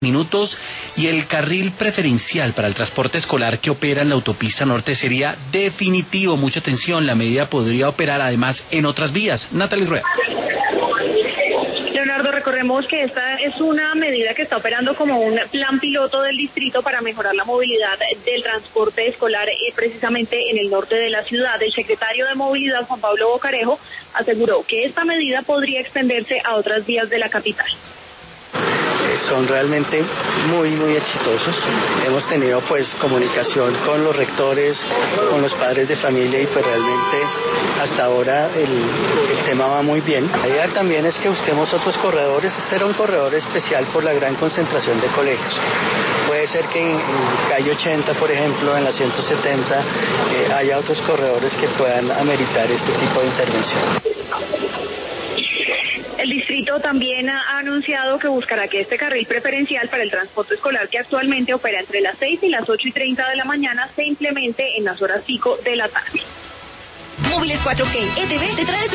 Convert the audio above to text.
minutos y el carril preferencial para el transporte escolar que opera en la autopista norte sería definitivo. Mucha atención, la medida podría operar además en otras vías. Natalie Rueda. Leonardo, recordemos que esta es una medida que está operando como un plan piloto del distrito para mejorar la movilidad del transporte escolar precisamente en el norte de la ciudad. El secretario de Movilidad, Juan Pablo Bocarejo, aseguró que esta medida podría extenderse a otras vías de la capital. Son realmente muy exitosos. Hemos tenido pues comunicación con los rectores, con los padres de familia y pues realmente hasta ahora el tema va muy bien. La idea también es que busquemos otros corredores. Este era un corredor especial por la gran concentración de colegios. Puede ser que en calle 80, por ejemplo, en la 170, haya otros corredores que puedan ameritar este tipo de intervención. El distrito también ha anunciado que buscará que este carril preferencial para el transporte escolar, que actualmente opera entre las 6 y las 8:30 de la mañana, se implemente en las horas pico de la tarde. Móviles 4G ETV te trae